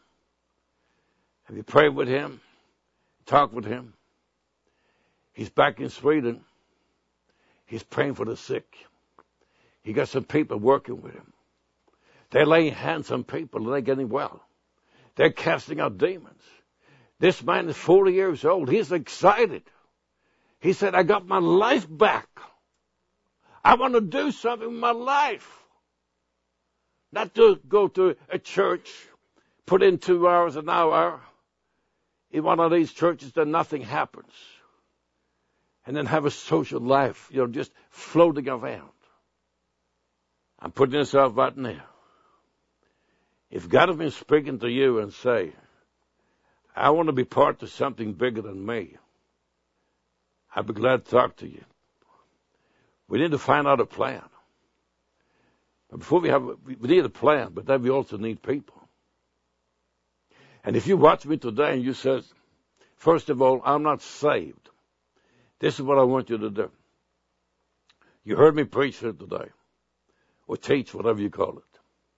and we prayed with him, talked with him. He's back in Sweden. He's praying for the sick. He got some people working with him. They're laying hands on people, and they're getting well. They're casting out demons. This man is 40 years old. He's excited. He said, I got my life back. I want to do something with my life. Not to go to a church, put in 2 hours, an hour, in one of these churches that nothing happens. And then have a social life, just floating around. I'm putting this out right now. If God has been speaking to you and say, I want to be part of something bigger than me, I'd be glad to talk to you. We need to find out a plan. But before we need a plan, but then we also need people. And if you watch me today and you says, first of all, I'm not saved, this is what I want you to do. You heard me preach here today, or teach, whatever you call it.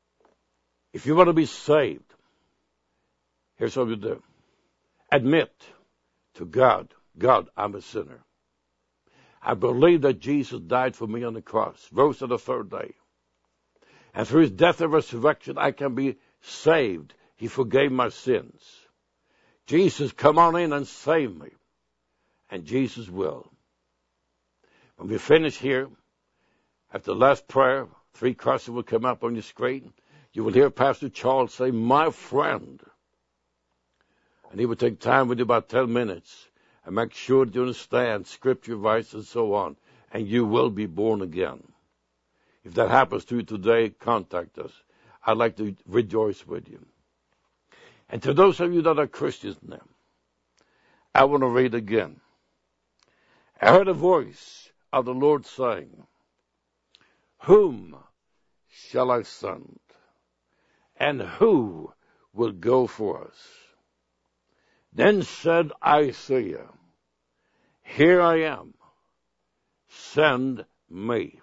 If you want to be saved, here's what you do. Admit to God, I'm a sinner. I believe that Jesus died for me on the cross, rose on the third day. And through his death and resurrection, I can be saved. He forgave my sins. Jesus, come on in and save me. And Jesus will. When we finish here, at the last prayer, 3 crosses will come up on your screen. You will hear Pastor Charles say, my friend. And he will take time with you about 10 minutes and make sure that you understand scripture, verse, and so on. And you will be born again. If that happens to you today, contact us. I'd like to rejoice with you. And to those of you that are Christians now, I want to read again. I heard a voice of the Lord saying, whom shall I send? And who will go for us? Then said Isaiah, here I am, send me.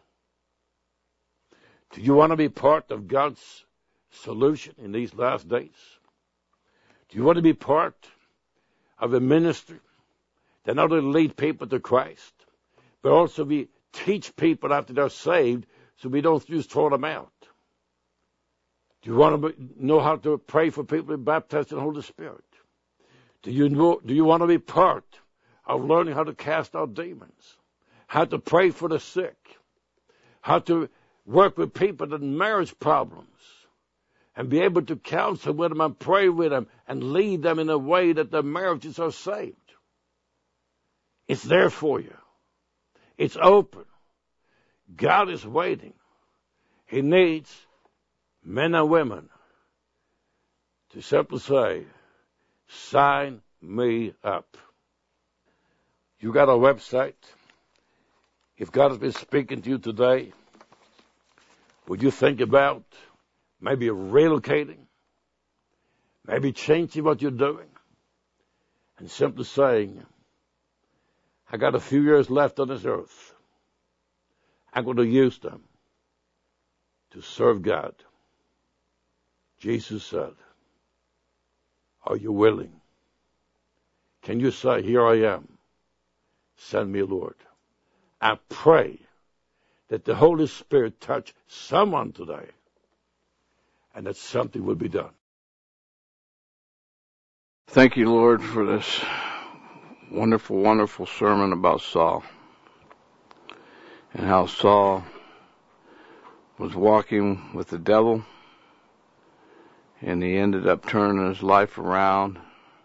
Do you want to be part of God's solution in these last days? Do you want to be part of a ministry that not only lead people to Christ, but also we teach people after they're saved so we don't just throw them out? Do you want to know how to pray for people to be baptized in the Holy Spirit? Do you want to be part of learning how to cast out demons? How to pray for the sick? How to work with people that have marriage problems? And be able to counsel with them and pray with them and lead them in a way that their marriages are saved. It's there for you. It's open. God is waiting. He needs men and women to simply say, sign me up. You got a website. If God has been speaking to you today, would you think about maybe relocating, maybe changing what you're doing, and simply saying, I got a few years left on this earth. I'm going to use them to serve God. Jesus said, are you willing? Can you say, here I am, send me, Lord? I pray that the Holy Spirit touch someone today and that something will be done. Thank you, Lord, for this wonderful, wonderful sermon about Saul and how Saul was walking with the devil and he ended up turning his life around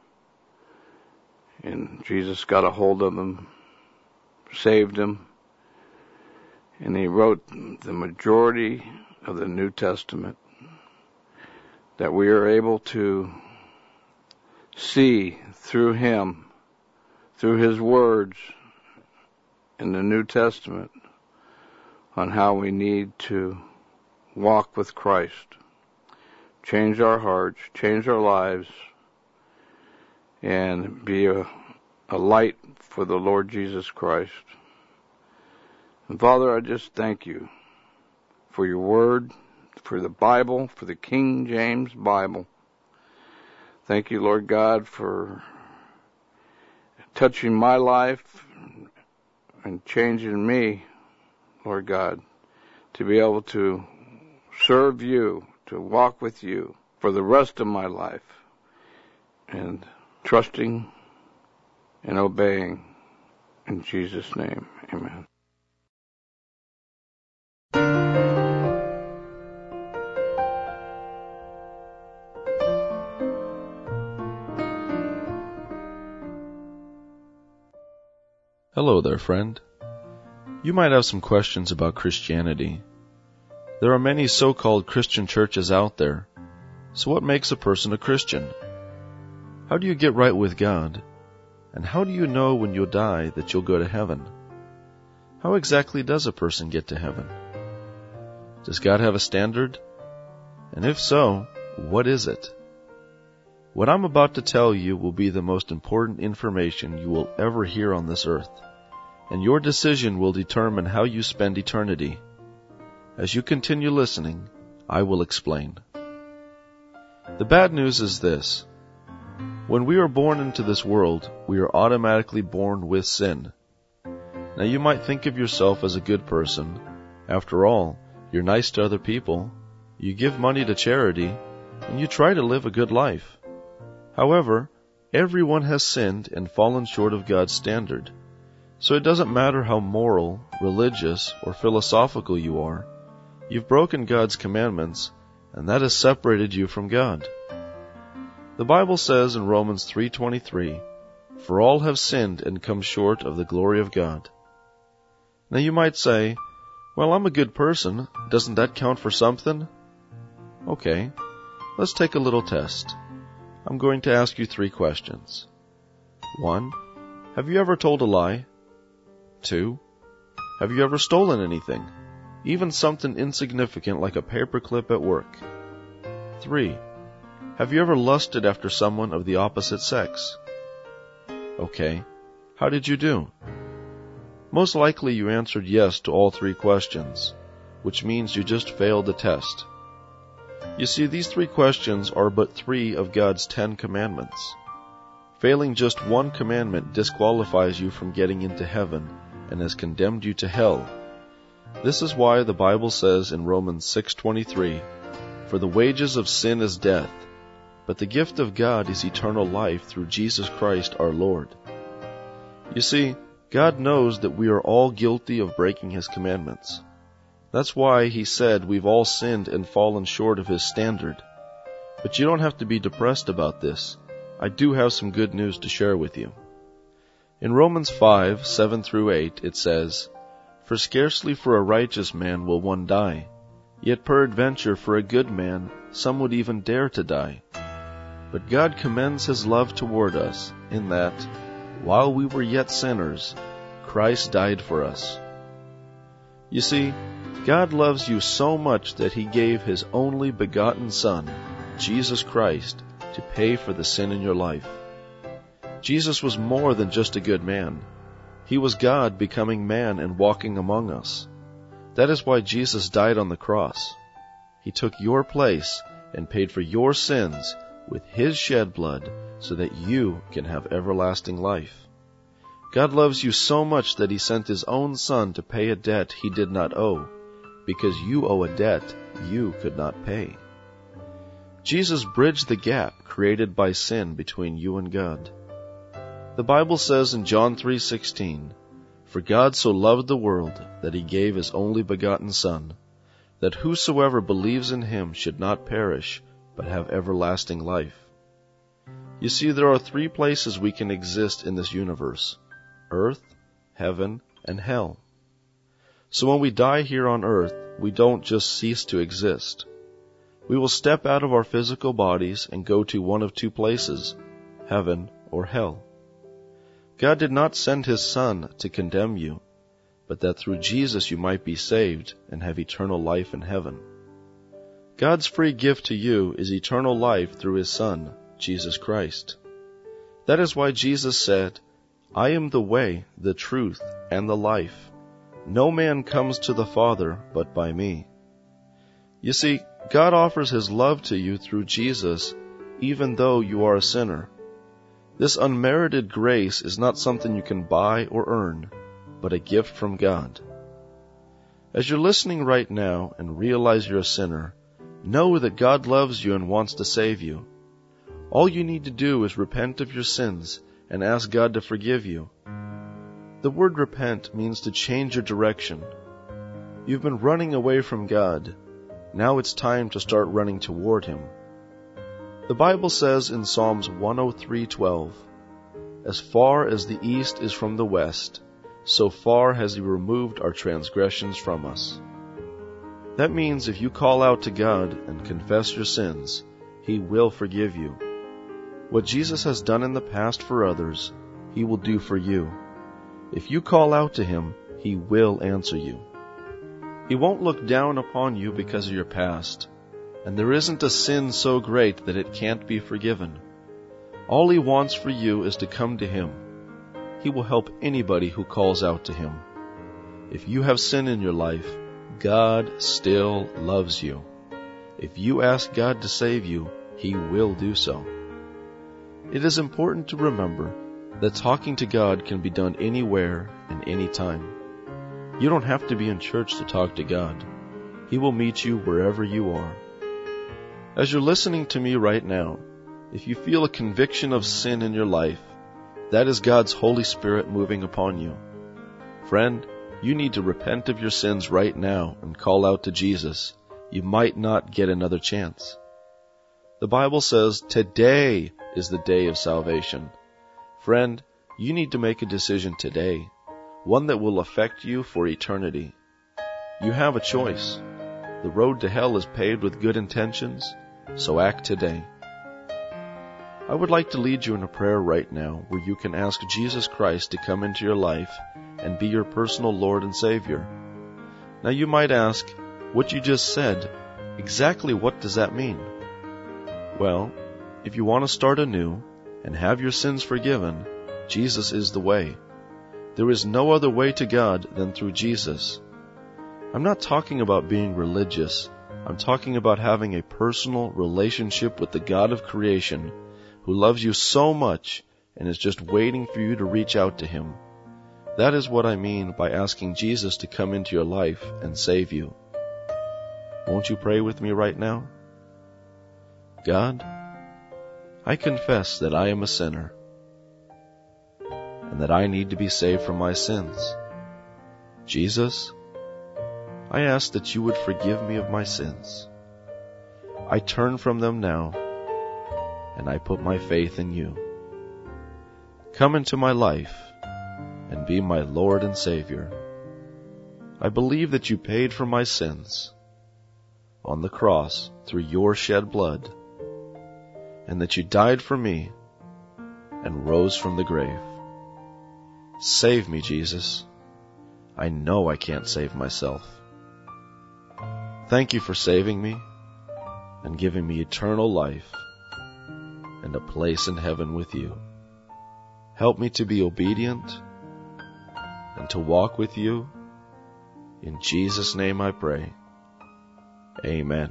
and Jesus got a hold of him, saved him, and he wrote the majority of the New Testament that we are able to see through him, through his words in the New Testament, on how we need to walk with Christ, change our hearts, change our lives, and be a light for the Lord Jesus Christ. And Father, I just thank you for your word, for the Bible, for the King James Bible. Thank you, Lord God, for touching my life and changing me, Lord God, to be able to serve you, to walk with you for the rest of my life, and trusting and obeying. In Jesus' name, amen. Hello there, friend. You might have some questions about Christianity. There are many so-called Christian churches out there. So what makes a person a Christian? How do you get right with God? And how do you know when you'll die that you'll go to heaven? How exactly does a person get to heaven? Does God have a standard? And if so, what is it? What I'm about to tell you will be the most important information you will ever hear on this earth, and your decision will determine how you spend eternity. As you continue listening, I will explain. The bad news is this. When we are born into this world, we are automatically born with sin. Now you might think of yourself as a good person. After all, you're nice to other people. You give money to charity, and you try to live a good life. However, everyone has sinned and fallen short of God's standard. So it doesn't matter how moral, religious, or philosophical you are. You've broken God's commandments, and that has separated you from God. The Bible says in Romans 3:23, "For all have sinned and come short of the glory of God." Now you might say, "Well, I'm a good person. Doesn't that count for something?" Okay, let's take a little test. I'm going to ask you 3 questions. 1. Have you ever told a lie? 2. Have you ever stolen anything? Even something insignificant like a paperclip at work? 3. Have you ever lusted after someone of the opposite sex? Okay, how did you do? Most likely you answered yes to all 3 questions, which means you just failed the test. You see, these 3 questions are but 3 of God's 10 commandments. Failing just one commandment disqualifies you from getting into heaven and has condemned you to hell. This is why the Bible says in Romans 6:23, "For the wages of sin is death, but the gift of God is eternal life through Jesus Christ our Lord." You see, God knows that we are all guilty of breaking His commandments. That's why He said we've all sinned and fallen short of His standard. But you don't have to be depressed about this. I do have some good news to share with you. In Romans 5:7-8, it says, "For scarcely for a righteous man will one die, yet peradventure for a good man some would even dare to die. But God commends His love toward us, in that, while we were yet sinners, Christ died for us." You see, God loves you so much that He gave His only begotten Son, Jesus Christ, to pay for the sin in your life. Jesus was more than just a good man. He was God becoming man and walking among us. That is why Jesus died on the cross. He took your place and paid for your sins with His shed blood so that you can have everlasting life. God loves you so much that He sent His own Son to pay a debt He did not owe, because you owe a debt you could not pay. Jesus bridged the gap created by sin between you and God. The Bible says in John 3:16, "For God so loved the world that He gave His only begotten Son, that whosoever believes in Him should not perish, but have everlasting life." You see, there are 3 places we can exist in this universe: earth, heaven, and hell. So when we die here on earth, we don't just cease to exist. We will step out of our physical bodies and go to one of 2 places, heaven or hell. God did not send His Son to condemn you, but that through Jesus you might be saved and have eternal life in heaven. God's free gift to you is eternal life through His Son, Jesus Christ. That is why Jesus said, "I am the way, the truth, and the life. No man comes to the Father but by me." You see, God offers His love to you through Jesus, even though you are a sinner. This unmerited grace is not something you can buy or earn, but a gift from God. As you're listening right now and realize you're a sinner, know that God loves you and wants to save you. All you need to do is repent of your sins and ask God to forgive you. The word repent means to change your direction. You've been running away from God. Now it's time to start running toward Him. The Bible says in Psalms 103:12, "As far as the east is from the west, so far has He removed our transgressions from us." That means if you call out to God and confess your sins, He will forgive you. What Jesus has done in the past for others, He will do for you. If you call out to Him, He will answer you. He won't look down upon you because of your past, and there isn't a sin so great that it can't be forgiven. All He wants for you is to come to Him. He will help anybody who calls out to Him. If you have sin in your life, God still loves you. If you ask God to save you, He will do so. It is important to remember that talking to God can be done anywhere and anytime. You don't have to be in church to talk to God. He will meet you wherever you are. As you're listening to me right now, if you feel a conviction of sin in your life, that is God's Holy Spirit moving upon you. Friend, you need to repent of your sins right now and call out to Jesus. You might not get another chance. The Bible says today is the day of salvation. Friend, you need to make a decision today, one that will affect you for eternity. You have a choice. The road to hell is paved with good intentions, so act today. I would like to lead you in a prayer right now where you can ask Jesus Christ to come into your life and be your personal Lord and Savior. Now you might ask, what you just said, exactly what does that mean? Well, if you want to start anew and have your sins forgiven, Jesus is the way. There is no other way to God than through Jesus. I'm not talking about being religious. I'm talking about having a personal relationship with the God of creation who loves you so much and is just waiting for you to reach out to Him. That is what I mean by asking Jesus to come into your life and save you. Won't you pray with me right now? God, I confess that I am a sinner and that I need to be saved from my sins. Jesus, I ask that you would forgive me of my sins. I turn from them now, and I put my faith in you. Come into my life and be my Lord and Savior. I believe that you paid for my sins on the cross through your shed blood, and that you died for me and rose from the grave. Save me, Jesus. I know I can't save myself. Thank you for saving me and giving me eternal life and a place in heaven with you. Help me to be obedient and to walk with you. In Jesus' name I pray. Amen.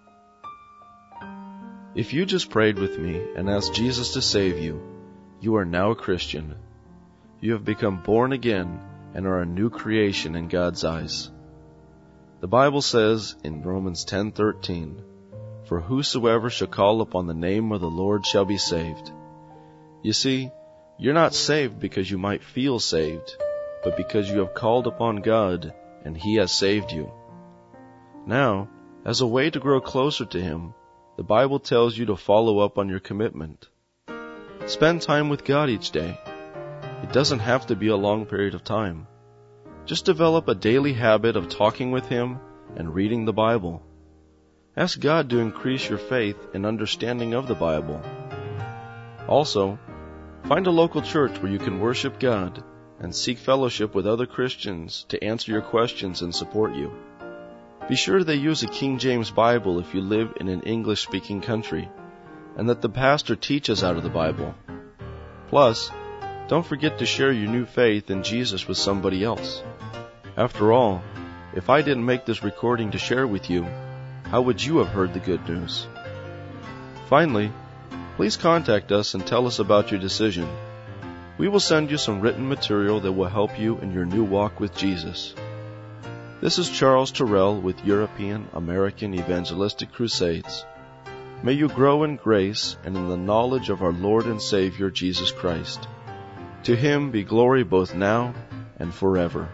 If you just prayed with me and asked Jesus to save you, you are now a Christian. You have become born again and are a new creation in God's eyes. The Bible says in Romans 10:13, "For whosoever shall call upon the name of the Lord shall be saved." You see, you're not saved because you might feel saved, but because you have called upon God and He has saved you. Now, as a way to grow closer to Him, the Bible tells you to follow up on your commitment. Spend time with God each day. It doesn't have to be a long period of time. Just develop a daily habit of talking with Him and reading the Bible. Ask God to increase your faith and understanding of the Bible. Also, find a local church where you can worship God and seek fellowship with other Christians to answer your questions and support you. Be sure they use a King James Bible if you live in an English-speaking country, and that the pastor teaches out of the Bible. Plus, don't forget to share your new faith in Jesus with somebody else. After all, if I didn't make this recording to share with you, how would you have heard the good news? Finally, please contact us and tell us about your decision. We will send you some written material that will help you in your new walk with Jesus. This is Charles Terrell with European American Evangelistic Crusades. May you grow in grace and in the knowledge of our Lord and Savior Jesus Christ. To Him be glory both now and forever.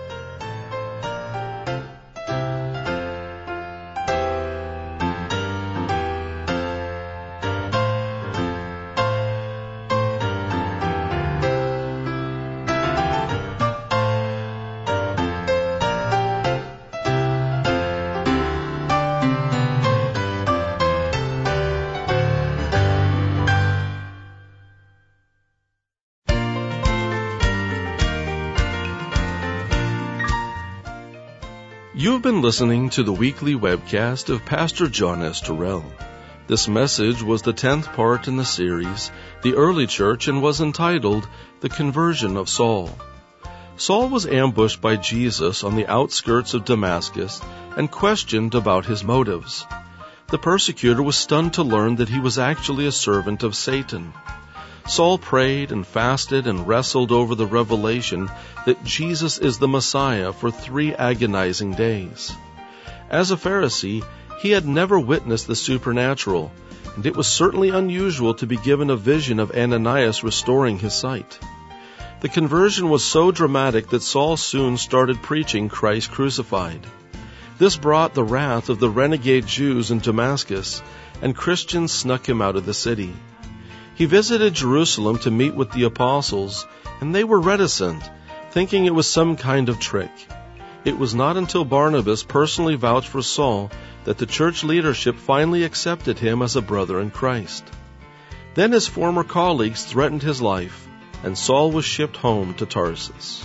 You've been listening to the weekly webcast of Pastor John S. Terrell. This message was the 10th part in the series, The Early Church, and was entitled, The Conversion of Saul. Saul was ambushed by Jesus on the outskirts of Damascus and questioned about his motives. The persecutor was stunned to learn that he was actually a servant of Satan. Saul prayed and fasted and wrestled over the revelation that Jesus is the Messiah for 3 agonizing days. As a Pharisee, He had never witnessed the supernatural, and it was certainly unusual to be given a vision of Ananias restoring his sight. The conversion was so dramatic that Saul soon started preaching Christ crucified. This brought the wrath of the renegade Jews in Damascus, and Christians snuck him out of the city. He visited Jerusalem to meet with the apostles, and they were reticent, thinking it was some kind of trick. It was not until Barnabas personally vouched for Saul that the church leadership finally accepted him as a brother in Christ. Then his former colleagues threatened his life, and Saul was shipped home to Tarsus.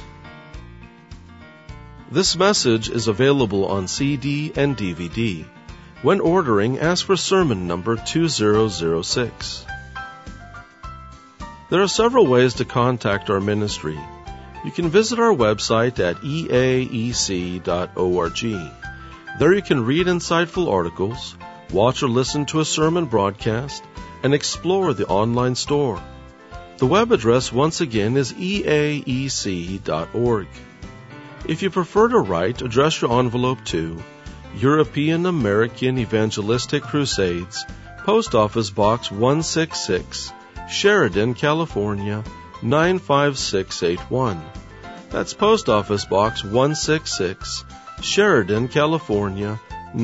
This message is available on CD and DVD. When ordering, ask for sermon number 2006. There are several ways to contact our ministry. You can visit our website at eaec.org. There you can read insightful articles, watch or listen to a sermon broadcast, and explore the online store. The web address once again is eaec.org. If you prefer to write, address your envelope to European American Evangelistic Crusades, Post Office Box 166, Sheridan, California, 95681. That's Post Office Box 166, Sheridan, California,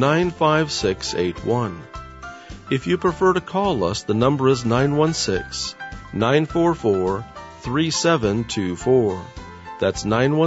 95681. If you prefer to call us, the number is 916-944-3724. That's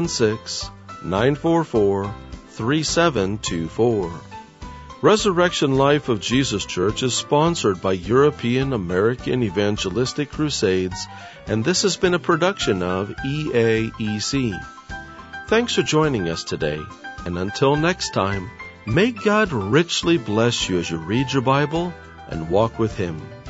916-944-3724. Resurrection Life of Jesus Church is sponsored by European American Evangelistic Crusades, and this has been a production of EAEC. Thanks for joining us today, and until next time, may God richly bless you as you read your Bible and walk with Him.